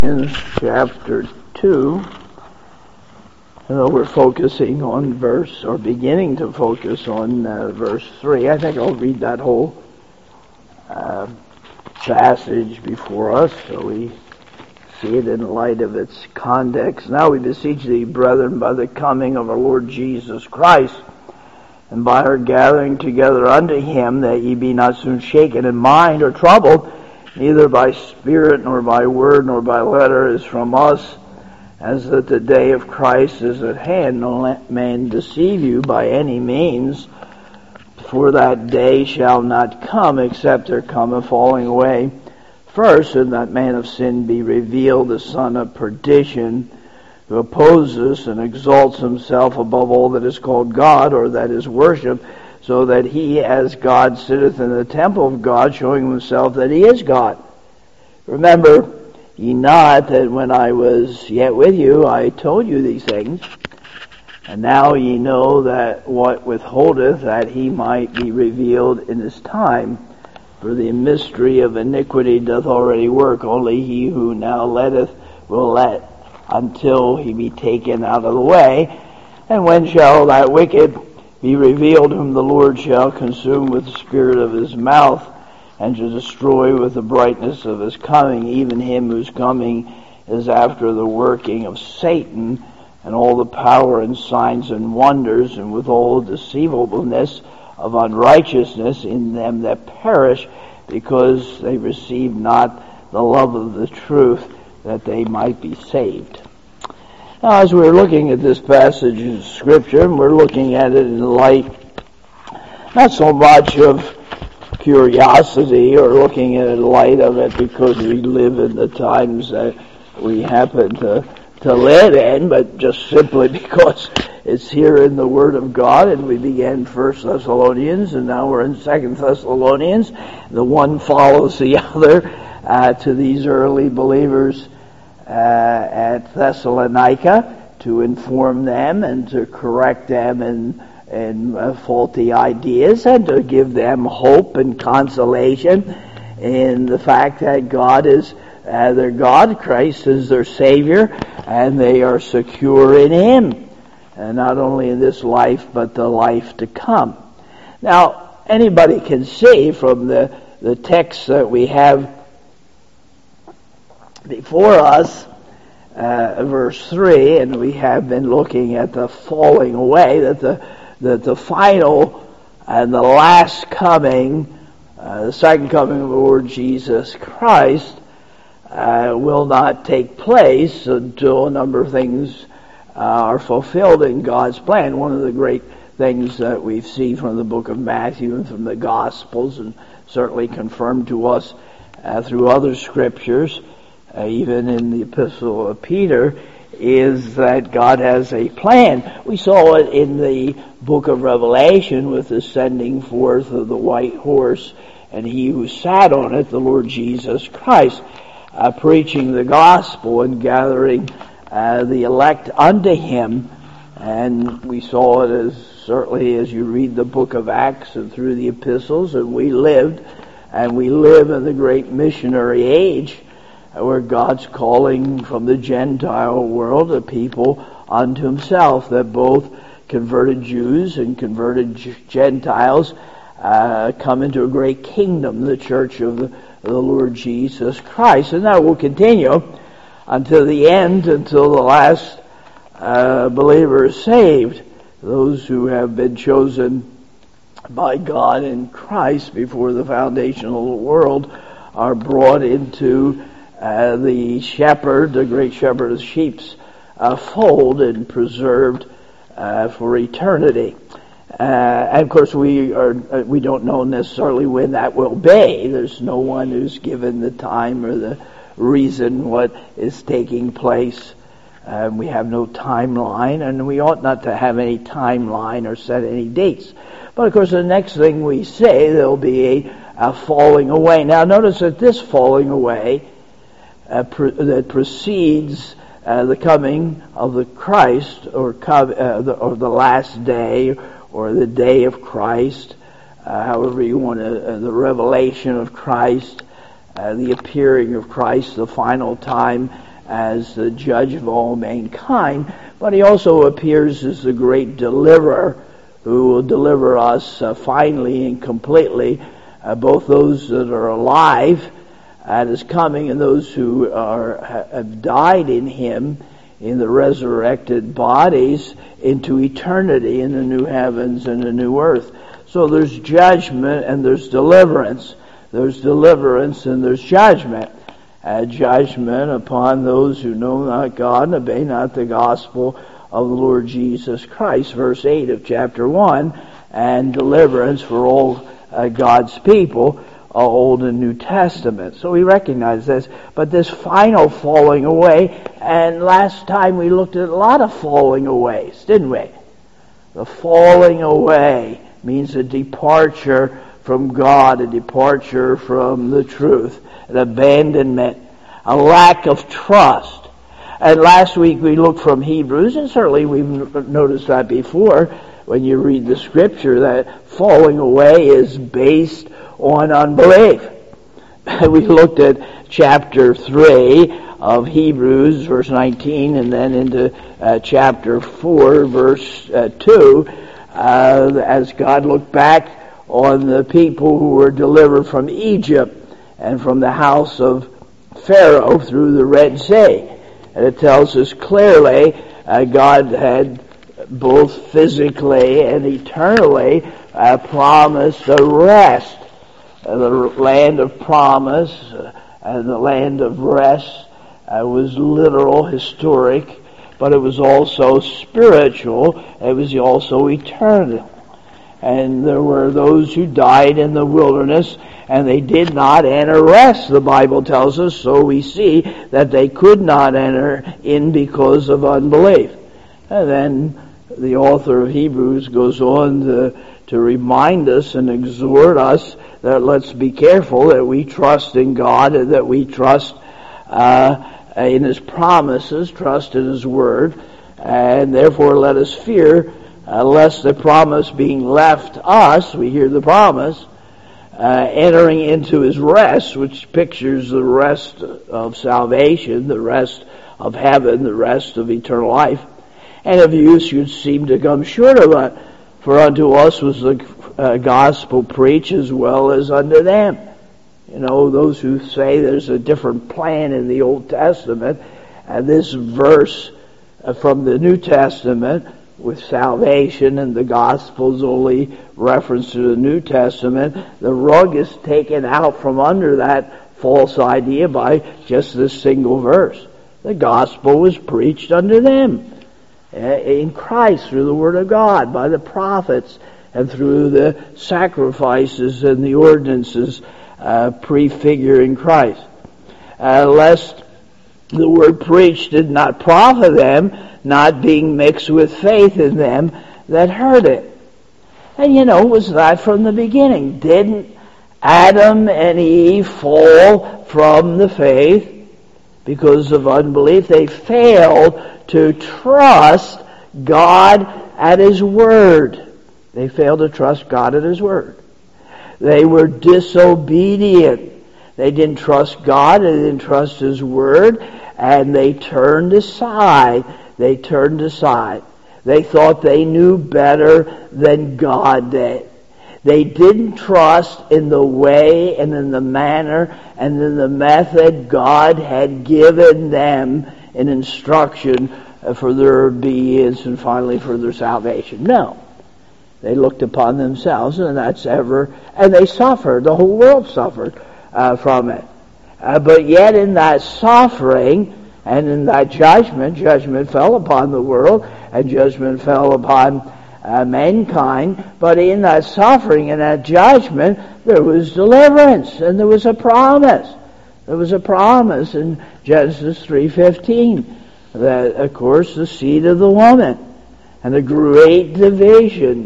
Thessalonians chapter 2. We're focusing on beginning to focus on verse 3. I think I'll read that whole passage before us so we see it in light of its context. Now we beseech thee, brethren, by the coming of our Lord Jesus Christ, and by our gathering together unto him, that ye be not soon shaken in mind or troubled, neither by spirit, nor by word, nor by letter, as from us, as that the day of Christ is at hand. No man deceive you by any means, for that day shall not come, except there come a falling away first, and that man of sin be revealed, the son of perdition, who opposes and exalts himself above all that is called God, or that is worshipped, so that he as God sitteth in the temple of God, showing himself that he is God. Remember ye not that when I was yet with you, I told you these things, and now ye know that what withholdeth, that he might be revealed in his time. For the mystery of iniquity doth already work. Only he who now letteth will let until he be taken out of the way. And when shall that wicked be revealed, whom the Lord shall consume with the spirit of his mouth, and to destroy with the brightness of his coming, even him whose coming is after the working of Satan, and all the power and signs and wonders, and with all deceivableness of unrighteousness in them that perish, because they receive not the love of the truth, that they might be saved. Now, as we're looking at this passage of Scripture, and we're looking at it in light not so much of curiosity or looking at it in light of it because we live in the times that we happen to live in, but just simply because it's here in the Word of God. And we began 1 Thessalonians, and now we're in 2 Thessalonians. The one follows the other to these early believers at Thessalonica, to inform them and to correct them in faulty ideas, and to give them hope and consolation in the fact that God is their God, Christ is their Savior, and they are secure in Him, and not only in this life but the life to come. Now, anybody can see from the text that we have before us, verse 3, and we have been looking at the falling away, that the final and the last coming, the second coming of the Lord Jesus Christ, will not take place until a number of things are fulfilled in God's plan. One of the great things that we see from the book of Matthew and from the Gospels, and certainly confirmed to us through other scriptures, even in the epistle of Peter, is that God has a plan. We saw it in the book of Revelation with the sending forth of the white horse, and he who sat on it, the Lord Jesus Christ, preaching the gospel and gathering the elect unto him. And we saw it as certainly as you read the book of Acts and through the epistles, and we live in the great missionary age, where God's calling from the Gentile world a people unto himself, that both converted Jews and converted Gentiles come into a great kingdom, the church of the Lord Jesus Christ. And that will continue until the end, until the last believer is saved. Those who have been chosen by God in Christ before the foundation of the world are brought into the shepherd, the great shepherd of the sheep's fold, and preserved for eternity. And of course we don't know necessarily when that will be. There's no one who's given the time or the reason what is taking place. We have no timeline, and we ought not to have any timeline or set any dates. But of course the next thing we say, there'll be a falling away. Now notice that this falling away that precedes the coming of the Christ, or the last day, or the day of Christ, however you want to, the revelation of Christ, the appearing of Christ, the final time as the judge of all mankind, but he also appears as the great deliverer who will deliver us finally and completely, both those that are alive at his coming and those who have died in him in the resurrected bodies into eternity in the new heavens and the new earth. So there's judgment and there's deliverance. There's deliverance and there's judgment. Judgment upon those who know not God and obey not the gospel of the Lord Jesus Christ, verse 8 of chapter 1, and deliverance for all God's people, Old and New Testament. So we recognize this, but this final falling away, and last time we looked at a lot of falling aways, didn't we? The falling away means a departure from God, a departure from the truth, an abandonment, a lack of trust. And last week we looked from Hebrews, and certainly we've noticed that before when you read the scripture, that falling away is based on unbelief. We looked at chapter 3 of Hebrews, verse 19, and then into chapter 4, verse 2, as God looked back on the people who were delivered from Egypt and from the house of Pharaoh through the Red Sea. And it tells us clearly God had both physically and eternally promised a rest. The land of promise and the land of rest was literal, historic, but it was also spiritual. It was also eternal. And there were those who died in the wilderness, and they did not enter rest, the Bible tells us. So we see that they could not enter in because of unbelief. And then the author of Hebrews goes on to remind us and exhort us that let's be careful that we trust in God and that we trust in His promises, trust in His Word, and therefore let us fear lest the promise being left us, we hear the promise, entering into His rest, which pictures the rest of salvation, the rest of heaven, the rest of eternal life. And of you should seem to come short of it, for unto us was the gospel preached as well as unto them. You know, those who say there's a different plan in the Old Testament, and this verse from the New Testament with salvation and the gospel's only reference to the New Testament, the rug is taken out from under that false idea by just this single verse. The gospel was preached unto them in Christ through the Word of God, by the prophets, and through the sacrifices and the ordinances prefiguring Christ. Lest the word preached did not profit them, not being mixed with faith in them that heard it. And you know, was that from the beginning? Didn't Adam and Eve fall from the faith because of unbelief? They failed to trust God at His Word. They failed to trust God at His Word. They were disobedient. They didn't trust God, they didn't trust His Word, and they turned aside. They turned aside. They thought they knew better than God did. They didn't trust in the way and in the manner and in the method God had given them in instruction for their obedience and finally for their salvation. No. They looked upon themselves, and and they suffered. The whole world suffered from it. But yet in that suffering and in that judgment fell upon the world, and judgment fell upon mankind. But in that suffering and that judgment, there was deliverance, and there was a promise. There was a promise in Genesis 3:15 that, of course, the seed of the woman. And the great division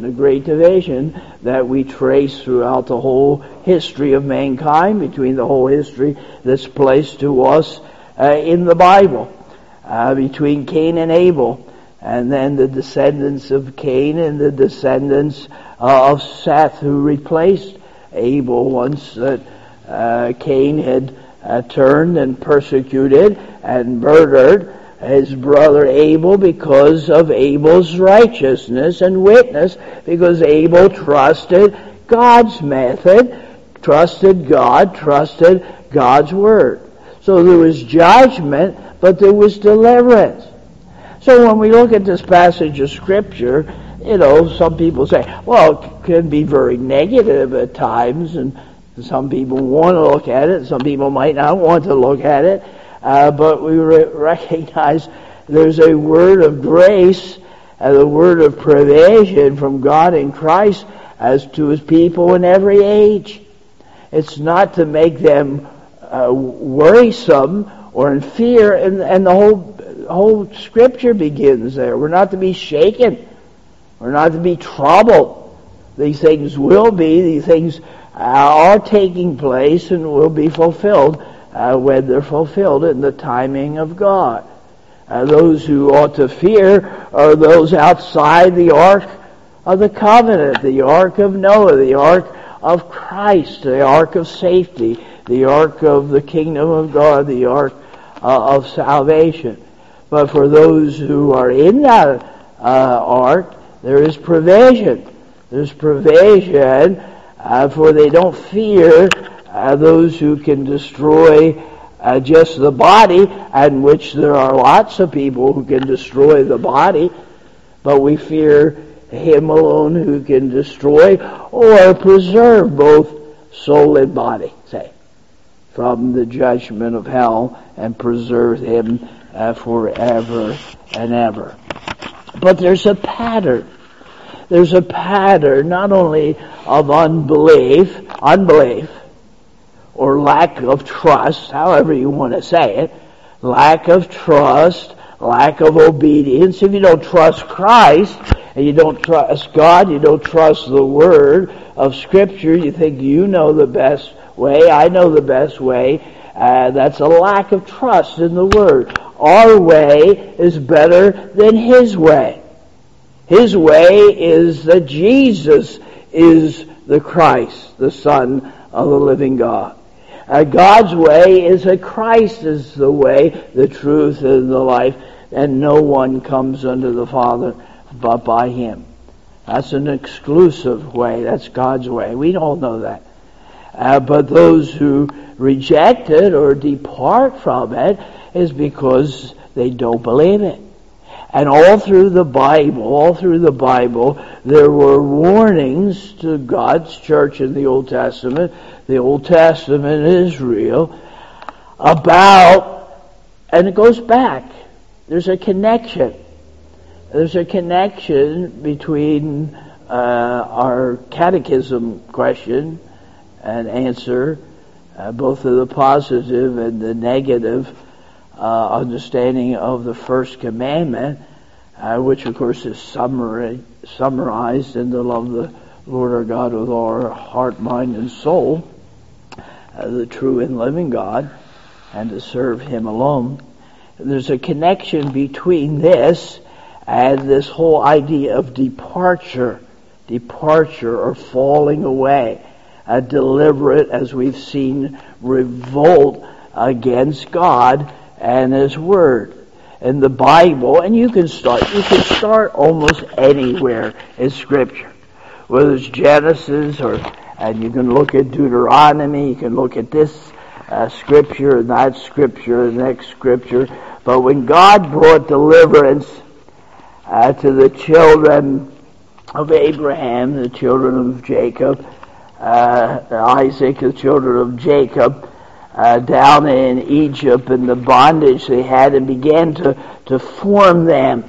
that we trace throughout the whole history of mankind, between the whole history that's placed to us in the Bible, between Cain and Abel, and then the descendants of Cain and the descendants of Seth, who replaced Abel once that Cain had turned and persecuted and murdered his brother Abel because of Abel's righteousness and witness, because Abel trusted God's method, trusted God, trusted God's word. So there was judgment, but there was deliverance. So when we look at this passage of Scripture, some people say, well, it can be very negative at times, and some people want to look at it, some people might not want to look at it, but we recognize there's a word of grace and a word of provision from God in Christ as to His people in every age. It's not to make them worrisome or in fear, and the whole Scripture begins there. We're not to be shaken. We're not to be troubled. These things will be. These things are taking place and will be fulfilled when they're fulfilled in the timing of God. Those who ought to fear are those outside the ark of the covenant, the ark of Noah, the ark of Christ, the ark of safety, the ark of the kingdom of God, the ark of salvation. But for those who are in that ark, there is provision. There's provision, for they don't fear those who can destroy just the body, and which there are lots of people who can destroy the body, but we fear Him alone who can destroy or preserve both soul and body, say, from the judgment of hell, and preserve him forever and ever. But there's a pattern. There's a pattern not only of unbelief, or lack of trust, however you want to say it, lack of trust, lack of obedience. If you don't trust Christ, and you don't trust God, you don't trust the Word of Scripture, you think you know the best way, I know the best way, that's a lack of trust in the Word. Our way is better than His way. His way is that Jesus is the Christ, the Son of the living God. God's way is that Christ is the way, the truth, and the life, and no one comes unto the Father but by Him. That's an exclusive way. That's God's way. We all know that. But those who reject it or depart from it is because they don't believe it. And all through the Bible, there were warnings to God's church in the Old Testament Israel, about, and it goes back. There's a connection. There's a connection between our catechism question and answer, both of the positive and the negative understanding of the first commandment, which of course is summarized in to love the Lord our God with all our heart, mind, and soul, the true and living God, and to serve Him alone. There's a connection between this and this whole idea of departure or falling away, a deliberate, as we've seen, revolt against God and His Word. In the Bible, and you can start almost anywhere in Scripture, whether it's Genesis, and you can look at Deuteronomy, you can look at this Scripture and that Scripture and the next Scripture. But when God brought deliverance to the children of Abraham, the children of Jacob, Isaac, the children of Jacob, down in Egypt, and the bondage they had, and began to form them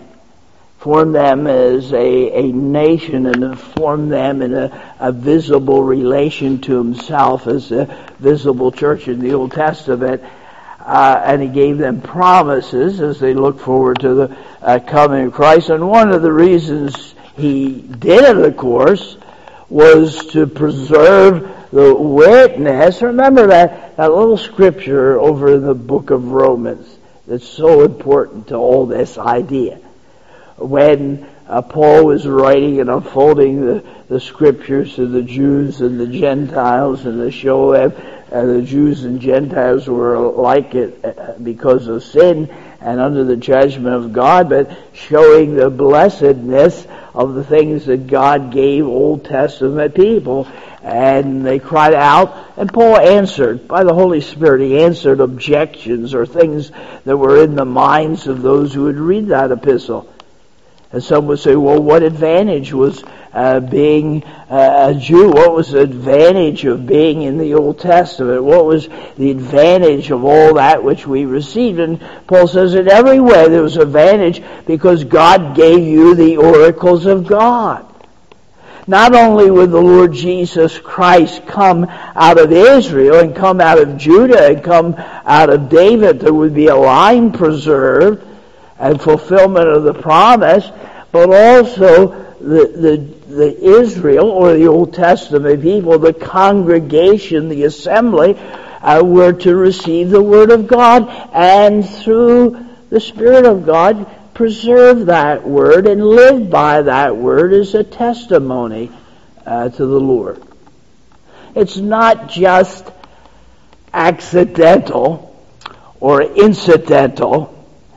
as a nation, and to form them in a visible relation to Himself as a visible church in the Old Testament. And He gave them promises as they looked forward to the coming of Christ. And one of the reasons He did it, of course, was to preserve the witness. Remember that little scripture over in the book of Romans that's so important to all this idea. When Paul was writing and unfolding the scriptures to the Jews and the Gentiles, and to show them the Jews and Gentiles were like it because of sin and under the judgment of God, but showing the blessedness of the things that God gave Old Testament people. And they cried out, and Paul answered by the Holy Spirit. He answered objections or things that were in the minds of those who would read that epistle. And some would say, well, what advantage was being a Jew? What was the advantage of being in the Old Testament? What was the advantage of all that which we received? And Paul says in every way there was advantage because God gave you the oracles of God. Not only would the Lord Jesus Christ come out of Israel and come out of Judah and come out of David, there would be a line preserved and fulfillment of the promise, but also the Israel or the Old Testament people, the congregation, the assembly, were to receive the Word of God and through the Spirit of God preserve that Word and live by that Word as a testimony to the Lord. It's not just accidental or incidental,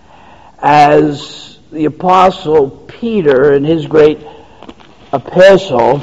as the Apostle Peter in his great epistle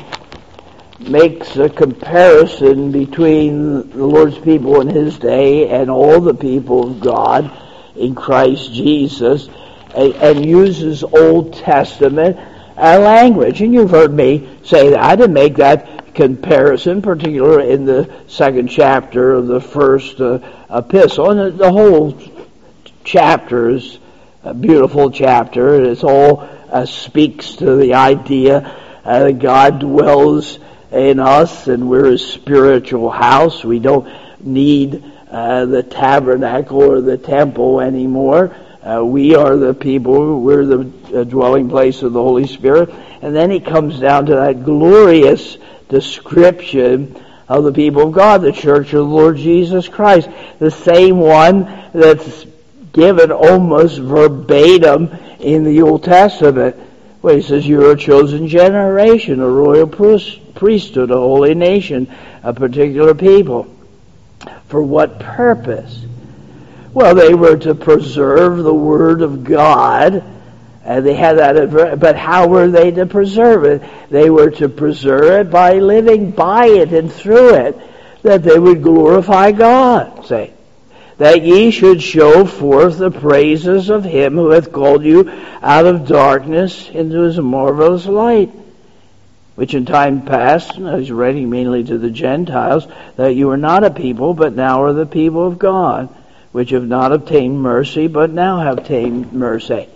makes a comparison between the Lord's people in his day and all the people of God in Christ Jesus, and uses Old Testament language. And you've heard me say that and make that comparison, particularly in the second chapter of the first epistle. And the whole chapter is a beautiful chapter. It all speaks to the idea that God dwells in us and we're His spiritual house. We don't need the tabernacle or the temple anymore. We are the people, we're the dwelling place of the Holy Spirit. And then he comes down to that glorious description of the people of God, the church of the Lord Jesus Christ. The same one that's given almost verbatim in the Old Testament, where he says, you're a chosen generation, a royal priesthood, a holy nation, a particular people. For what purpose? Well, they were to preserve the Word of God, and they had that. But how were they to preserve it? They were to preserve it by living by it and through it, that they would glorify God. Say, that ye should show forth the praises of Him who hath called you out of darkness into His marvelous light, which in time past, and I was writing mainly to the Gentiles, that you were not a people, but now are the people of God, which have not obtained mercy, but now have obtained mercy.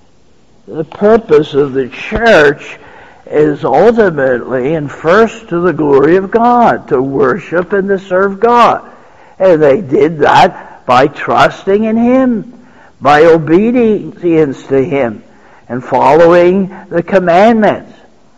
The purpose of the church is ultimately and first to the glory of God, to worship and to serve God. And they did that by trusting in Him, by obedience to Him, and following the commandments.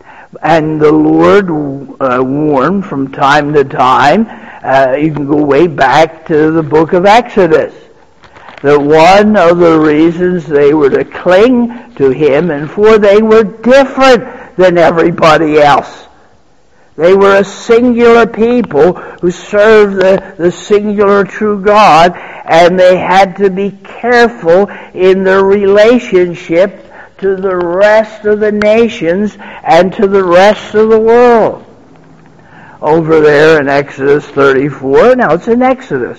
And the Lord warned from time to time, you can go way back to the book of Exodus, that one of the reasons they were to cling to Him, and for they were different than everybody else. They were a singular people who served the singular true God, and they had to be careful in their relationship to the rest of the nations and to the rest of the world. Over there in Exodus 34, now it's in Exodus,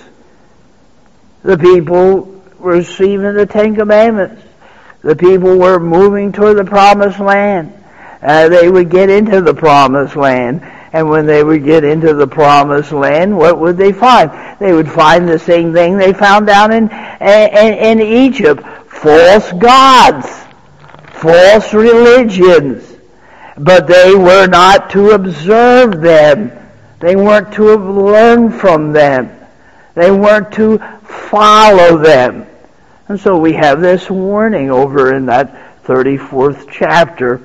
the people were receiving the Ten Commandments. The people were moving toward the Promised Land. They would get into the Promised Land. And when they would get into the Promised Land, what would they find? They would find the same thing they found down in Egypt. False gods. False religions. But they were not to observe them. They weren't to learn from them. They weren't to follow them. And so we have this warning over in that 34th chapter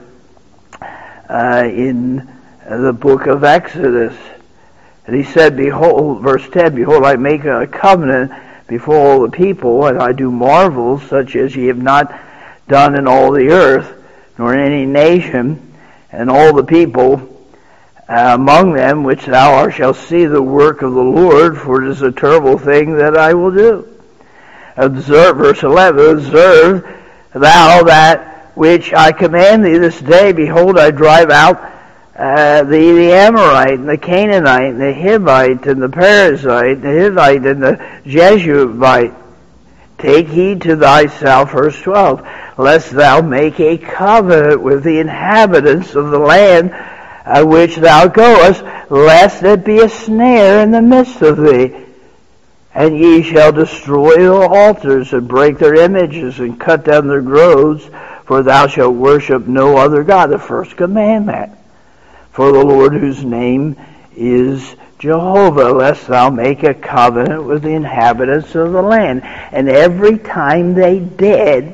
in the book of Exodus. And he said, behold, verse 10, behold, I make a covenant before all the people, and I do marvels such as ye have not done in all the earth, nor in any nation, and all the people among them which thou shalt see the work of the Lord, for it is a terrible thing that I will do. Observe, verse 11, observe thou that which I command thee this day. Behold, I drive out the Amorite, and the Canaanite, and the Hivite, and the Perizzite, the Hivite, and the Jebusite. Take heed to thyself, verse 12, lest thou make a covenant with the inhabitants of the land which thou goest, lest it be a snare in the midst of thee. And ye shall destroy their altars, and break their images, and cut down their groves, for thou shalt worship no other God. The first commandment. For the Lord, whose name is Jehovah, lest thou make a covenant with the inhabitants of the land. And every time they did,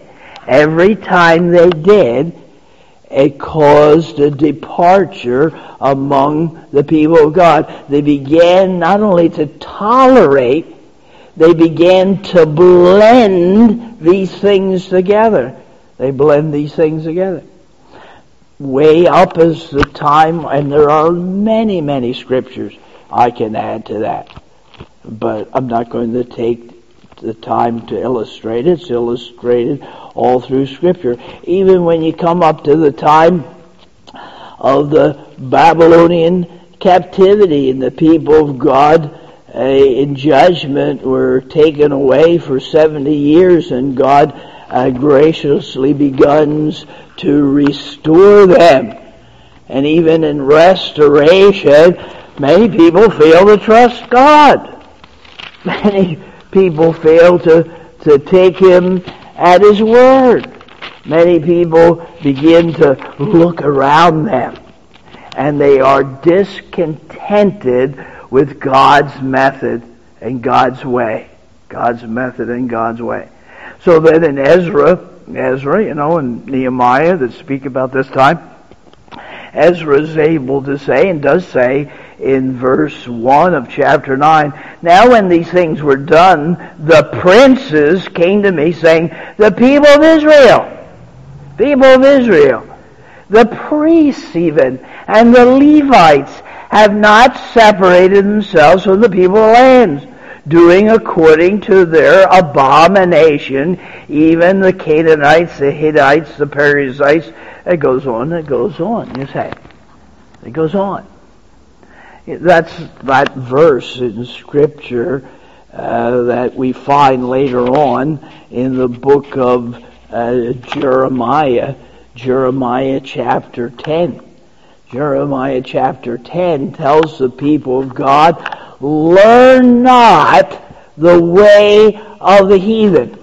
it caused a departure among the people of God. They began not only to tolerate, they began to blend these things together. They blend these things together. Way up is the time, and there are many, many scriptures I can add to that. But I'm not going to take the time to illustrate it. It's illustrated all through Scripture. Even when you come up to the time of the Babylonian captivity, and the people of God in judgment were taken away for 70 years, and God graciously begins to restore them. And even in restoration, many people fail to trust God. Many people fail to take Him at His word. Many people begin to look around them, and they are discontented with God's method and God's way. God's method and God's way. So then in Ezra, and Nehemiah that speak about this time, Ezra is able to say, and does say in verse 1 of chapter 9, now when these things were done, the princes came to me saying, the people of Israel, the priests even, and the Levites have not separated themselves from the people of the lands, doing according to their abomination, even the Canaanites, the Hittites, the Perizzites. It goes on, you say. It goes on. That's that verse in Scripture that we find later on in the book of Jeremiah chapter 10. Jeremiah chapter 10 tells the people of God, learn not the way of the heathen.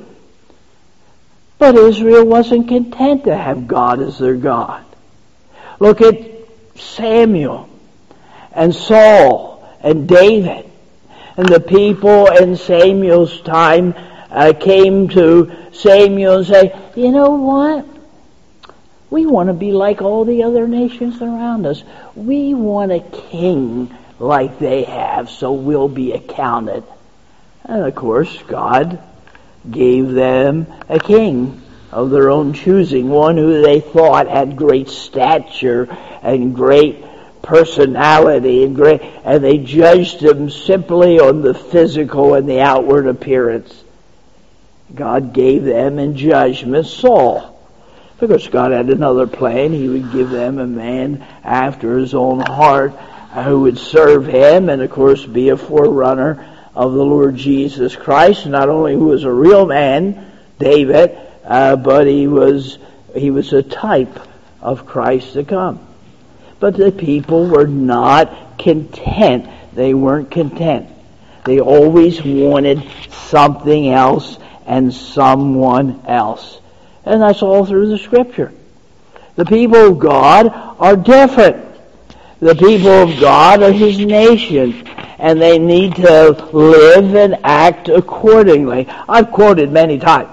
But Israel wasn't content to have God as their God. Look at Samuel and Saul and David. And the people in Samuel's time came to Samuel and say, you know what? We want to be like all the other nations around us. We want a king like they have, so we'll be accounted. And of course, God gave them a king of their own choosing, one who they thought had great stature and great personality, and they judged him simply on the physical and the outward appearance. God gave them in judgment Saul. Because God had another plan. He would give them a man after His own heart who would serve Him, and of course be a forerunner of the Lord Jesus Christ. Not only who was a real man, David, but he was a type of Christ to come. But the people were not content. They weren't content. They always wanted something else and someone else. And that's all through the Scripture. The people of God are different. The people of God are His nation, and they need to live and act accordingly. I've quoted many times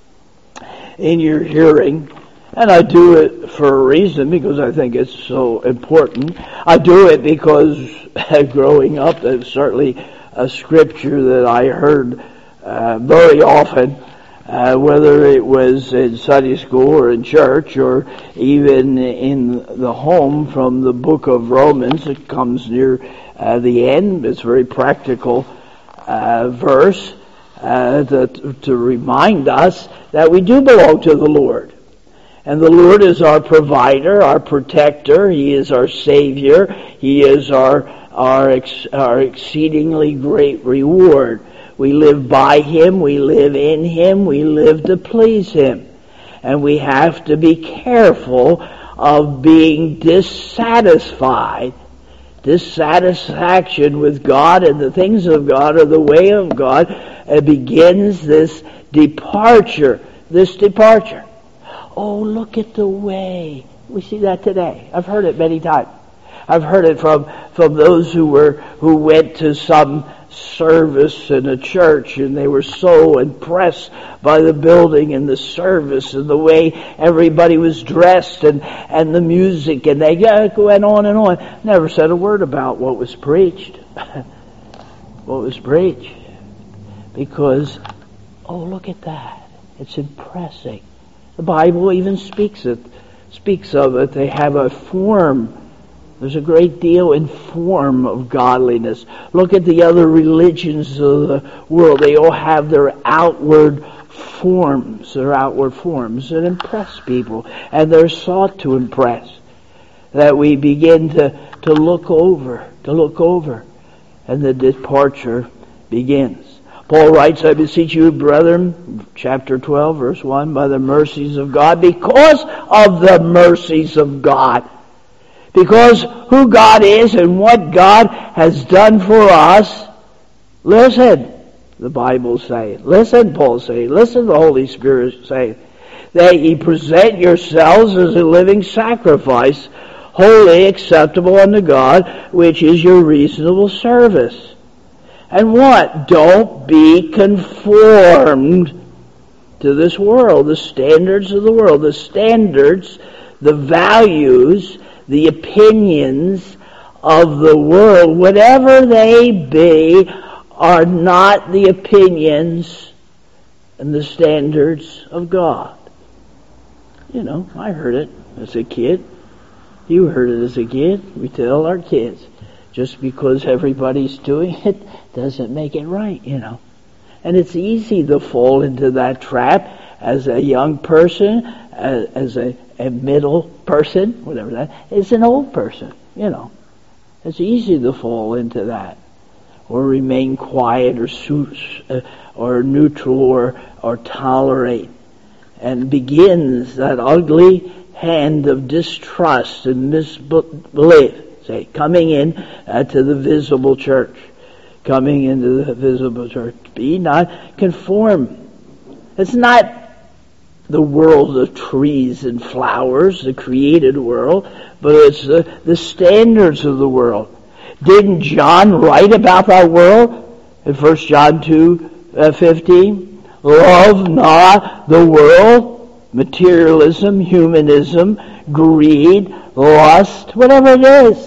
in your hearing, and I do it for a reason, because I think it's so important. I do it because growing up, it's certainly a scripture that I heard very often whether it was in Sunday school or in church or even in the home from the book of Romans. It comes near the end. It's a very practical verse to remind us that we do belong to the Lord. And the Lord is our provider, our protector. He is our Savior. He is our exceedingly great reward. We live by Him. We live in Him. We live to please Him. And we have to be careful of being dissatisfied. Dissatisfaction with God and the things of God or the way of God begins this departure. Oh, look at the way. We see that today. I've heard it many times. I've heard it from those who went to some service in a church, and they were so impressed by the building and the service and the way everybody was dressed and the music, and they went on and on. Never said a word about what was preached. What was preached. Because, oh, look at that. It's impressive. The Bible even speaks of it. They have a form. There's a great deal in form of godliness. Look at the other religions of the world. They all have their outward forms that impress people, and they're sought to impress. That we begin to look over, and the departure begins. Paul writes, I beseech you, brethren, chapter 12, verse 1, by the mercies of God, because of the mercies of God. Because who God is and what God has done for us, listen, the Bible's saying. Listen, Paul's saying. Listen, the Holy Spirit saying. That ye present yourselves as a living sacrifice, holy, acceptable unto God, which is your reasonable service. And what? Don't be conformed to this world, the standards of the world, the standards, the values, the opinions of the world, whatever they be, are not the opinions and the standards of God. You know, I heard it as a kid. You heard it as a kid. We tell our kids, just because everybody's doing it doesn't make it right, you know. And it's easy to fall into that trap as a young person, as a middle person, whatever that is, an old person, you know. It's easy to fall into that, or remain quiet, or neutral, or tolerate, and begins that ugly hand of distrust and misbelief. Say, coming in to the visible church. Coming into the visible church. Be not conformed. It's not the world of trees and flowers, the created world, but it's the standards of the world. Didn't John write about that world in 1 John 2:15? Love not the world, materialism, humanism, greed, lust, whatever it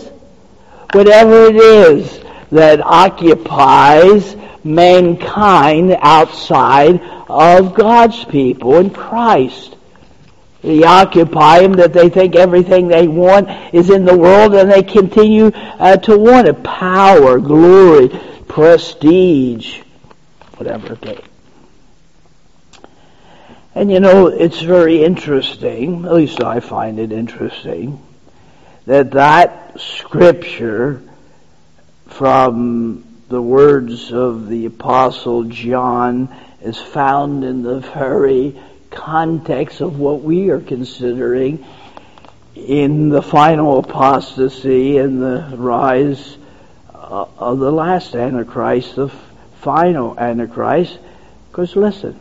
is that occupies mankind outside of God's people in Christ. They occupy them, that they think everything they want is in the world, and they continue to want it. Power, glory, prestige, whatever it be. And you know, it's very interesting, at least I find it interesting, that scripture from the words of the Apostle John is found in the very context of what we are considering in the final apostasy and the rise of the last Antichrist, the final Antichrist. Because listen,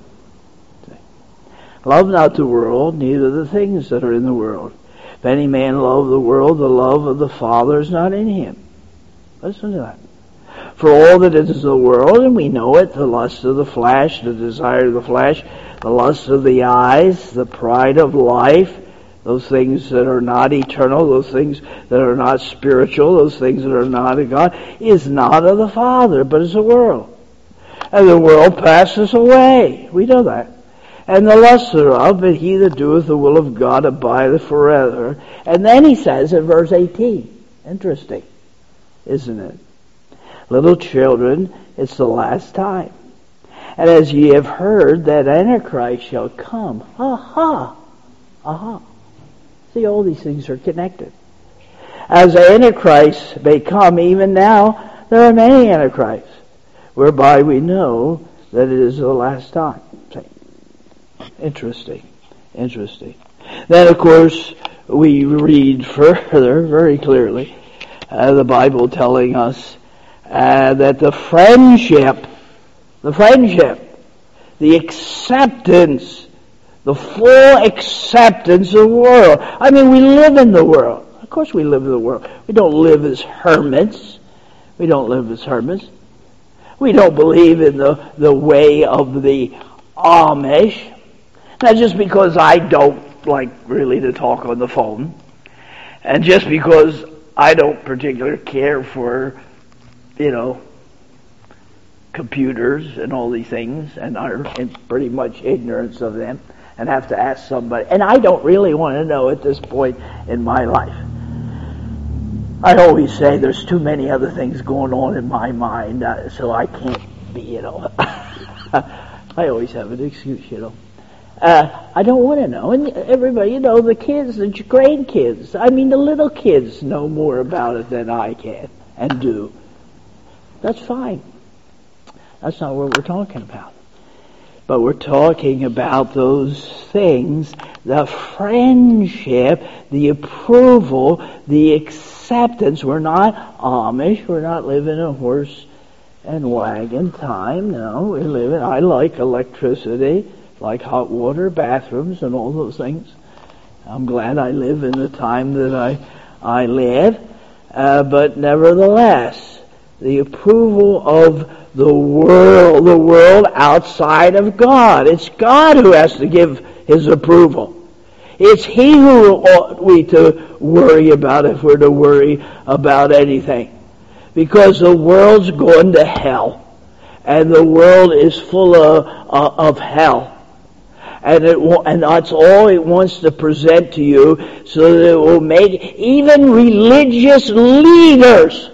love not the world, neither the things that are in the world. If any man love the world, the love of the Father is not in him. Listen to that. For all that is the world, and we know it, the lust of the flesh, the desire of the flesh, the lust of the eyes, the pride of life, those things that are not eternal, those things that are not spiritual, those things that are not of God, is not of the Father, but is the world. And the world passes away. We know that. and the lust thereof, but he that doeth the will of God abideth forever. And then he says in verse 18, interesting, isn't it? Little children, it's the last time. And as ye have heard that Antichrist shall come. Aha! Aha! See, all these things are connected. As Antichrist may come, even now, there are many Antichrists, whereby we know that it is the last time. Interesting. Then, of course, we read further, very clearly, the Bible telling us that the friendship, the acceptance, the full acceptance of the world. I mean, we live in the world. Of course we live in the world. We don't live as hermits. We don't believe in the way of the Amish. Not just because I don't like really to talk on the phone, and just because I don't particularly care for, computers and all these things, and are in pretty much ignorance of them, and have to ask somebody. And I don't really want to know at this point in my life. I always say there's too many other things going on in my mind, so I can't be, I always have an excuse, I don't want to know. And everybody, the kids, the grandkids, I mean the little kids know more about it than I can and do. That's fine. That's not what we're talking about. But we're talking about those things, the friendship, the approval, the acceptance. We're not Amish. We're not living a horse and wagon time. No, I like electricity, like hot water, bathrooms, and all those things. I'm glad I live in the time that I live. But nevertheless, the approval of the world outside of God. It's God who has to give His approval. It's He who ought we to worry about if we're to worry about anything. Because the world's going to hell. And the world is full of hell. And that's all it wants to present to you, so that it will make even religious leaders,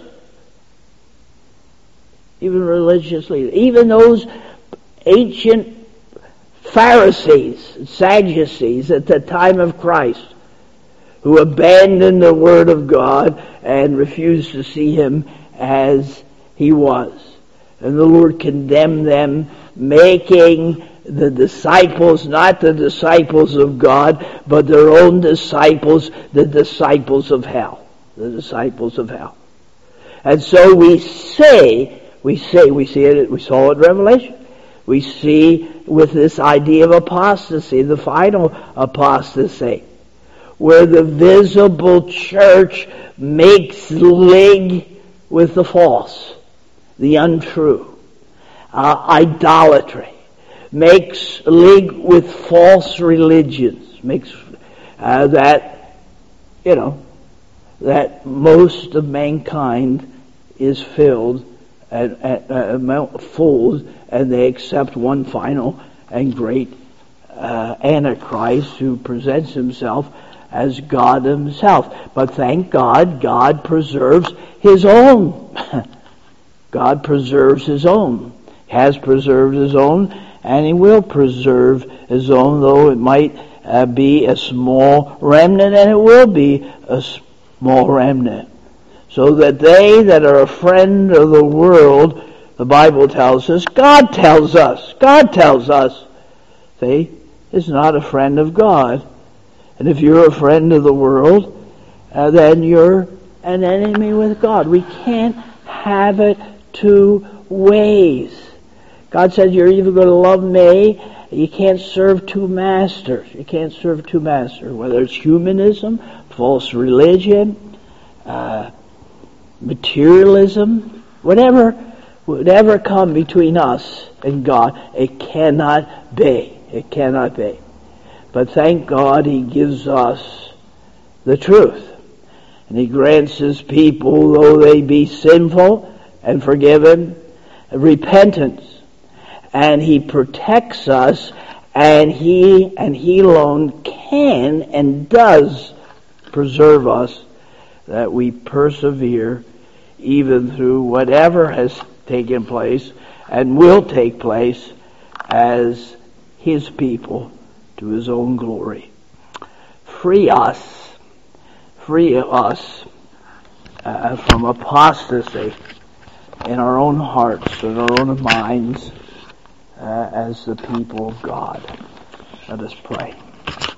even those ancient Pharisees and Sadducees at the time of Christ, who abandoned the Word of God and refused to see Him as He was. And the Lord condemned them, making the disciples not the disciples of God, but their own disciples, the disciples of hell. The disciples of hell. And so we see it, we saw it in Revelation. We see with this idea of apostasy, the final apostasy, where the visible church makes league with the false, the untrue, idolatry, makes league with false religions, makes that most of mankind is filled and fooled, and they accept one final and great Antichrist who presents himself as God Himself. But thank God, God preserves His own. God preserves His own, has preserved His own, and He will preserve His own, though it might be a small remnant, and it will be a small remnant. So that they that are a friend of the world, the Bible tells us, God tells us, see, is not a friend of God. And if you're a friend of the world, then you're an enemy with God. We can't have it two ways. God said you're either going to love me, you can't serve two masters. You can't serve two masters, whether it's humanism, false religion, materialism, whatever come between us and God, it cannot be. It cannot be. But thank God He gives us the truth. And He grants His people, though they be sinful and forgiven, repentance. And He protects us And He alone can and does preserve us, that we persevere even through whatever has taken place and will take place as His people to His own glory. Free us from apostasy in our own hearts and our own minds as the people of God. Let us pray.